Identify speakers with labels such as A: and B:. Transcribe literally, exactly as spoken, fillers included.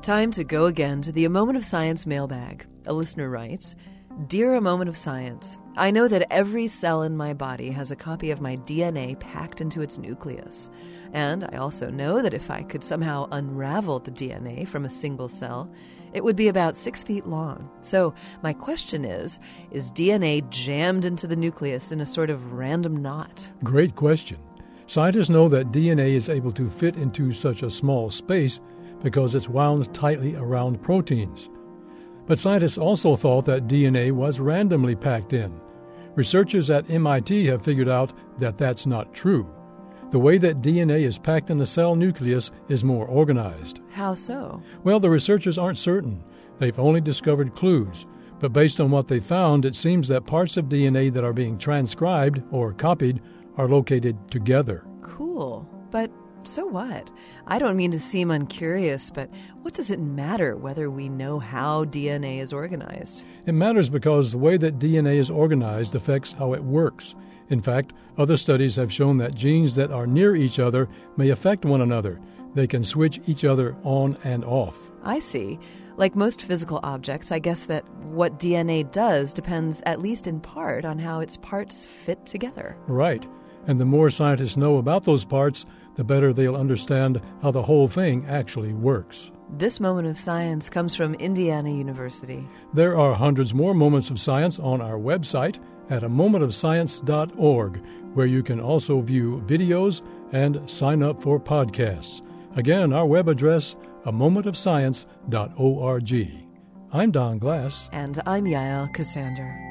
A: Time to go again to the A Moment of Science mailbag. A listener writes, Dear A Moment of Science, I know that every cell in my body has a copy of my D N A packed into its nucleus. And I also know that if I could somehow unravel the D N A from a single cell, it would be about six feet long. So my question is, is D N A jammed into the nucleus in a sort of random knot?
B: Great question. Scientists know that D N A is able to fit into such a small space because it's wound tightly around proteins. But scientists also thought that D N A was randomly packed in. Researchers at M I T have figured out that that's not true. The way that D N A is packed in the cell nucleus is more organized.
A: How so?
B: Well, the researchers aren't certain. They've only discovered clues. But based on what they found, it seems that parts of D N A that are being transcribed or copied are located together.
A: Cool. But so what? I don't mean to seem uncurious, but what does it matter whether we know how D N A is organized?
B: It matters because the way that D N A is organized affects how it works. In fact, other studies have shown that genes that are near each other may affect one another. They can switch each other on and off.
A: I see. Like most physical objects, I guess that what D N A does depends, at least in part, on how its parts fit together.
B: Right. And the more scientists know about those parts, the better they'll understand how the whole thing actually works.
A: This Moment of Science comes from Indiana University.
B: There are hundreds more moments of science on our website at a moment of science dot org, where you can also view videos and sign up for podcasts. Again, our web address, a moment of science dot org. I'm Don Glass.
A: And I'm Yael Cassander.